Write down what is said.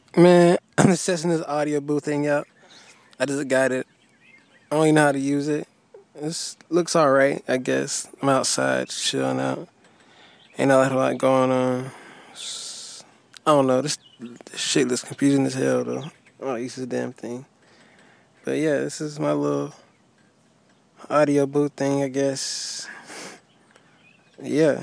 Man, I'm just testing this audio booth thing out. I just got it. I don't even know how to use it. It looks alright, I guess. I'm outside chilling out. Ain't a lot going on. I don't know. This shit looks confusing as hell though. I don't use this damn thing. But yeah, this is my little audio booth thing, I guess. Yeah.